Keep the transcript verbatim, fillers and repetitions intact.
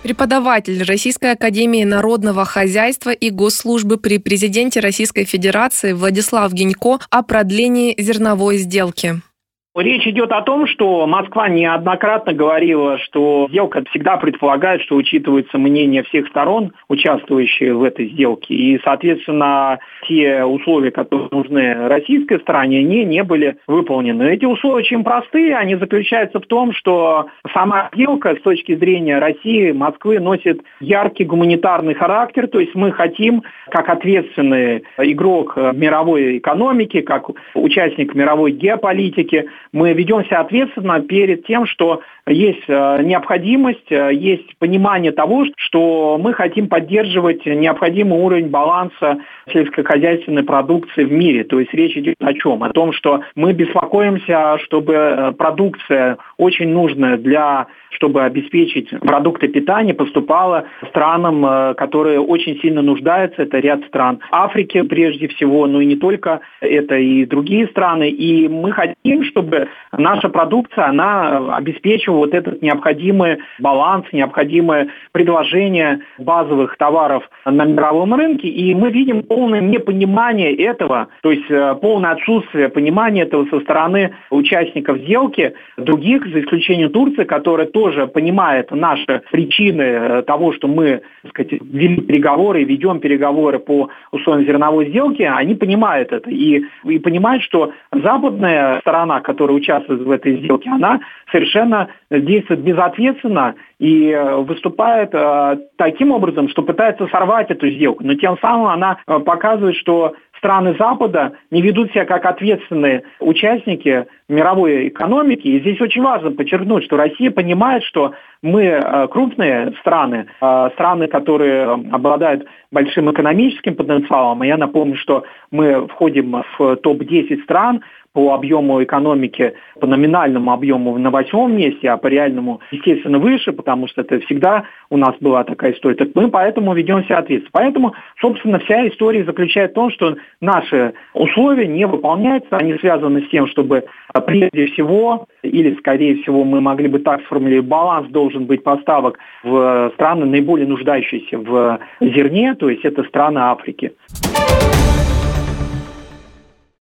Преподаватель Российской академии народного хозяйства и госслужбы при президенте Российской Федерации Владислав Гинько о продлении зерновой сделки. Речь идет о том, что Москва неоднократно говорила, что сделка всегда предполагает, что учитывается мнение всех сторон, участвующих в этой сделке. И, соответственно, те условия, которые нужны российской стороне, они не были выполнены. Эти условия очень простые. Они заключаются в том, что сама сделка с точки зрения России, Москвы, носит яркий гуманитарный характер. То есть мы хотим, как ответственный игрок мировой экономики, как участник мировой геополитики, мы ведем себя ответственно перед тем, что есть необходимость, есть понимание того, что мы хотим поддерживать необходимый уровень баланса сельскохозяйственной продукции в мире. То есть речь идет о чем? О том, что мы беспокоимся, чтобы продукция, очень нужная для, чтобы обеспечить продукты питания, поступала странам, которые очень сильно нуждаются. Это ряд стран Африки прежде всего, но и не только, это и другие страны. И мы хотим, чтобы наша продукция, она обеспечивала вот этот необходимый баланс, необходимое предложение базовых товаров на мировом рынке. И мы видим полное непонимание этого, то есть полное отсутствие понимания этого со стороны участников сделки, других, за исключением Турции, которая тоже понимает наши причины того, что мы, так сказать, вели переговоры и ведем переговоры по условиям зерновой сделки, они понимают это и, и понимают, что западная сторона, которая участвует в этой сделке, она совершенно действует безответственно и выступает э, таким образом, что пытается сорвать эту сделку. Но тем самым она э, показывает, что страны Запада не ведут себя как ответственные участники мировой экономики. И здесь очень важно подчеркнуть, что Россия понимает, что мы э, крупные страны, э, страны, которые обладают большим экономическим потенциалом. И я напомню, что мы входим в топ десять стран по объему экономики, по номинальному объему на восьмом месте, а по реальному, естественно, выше, потому что это всегда у нас была такая история. Так мы поэтому ведем себя ответственно. Поэтому, собственно, вся история заключается в том, что наши условия не выполняются, они связаны с тем, чтобы прежде всего, или скорее всего мы могли бы так сформулировать, баланс должен быть поставок в страны, наиболее нуждающиеся в зерне, то есть это страны Африки.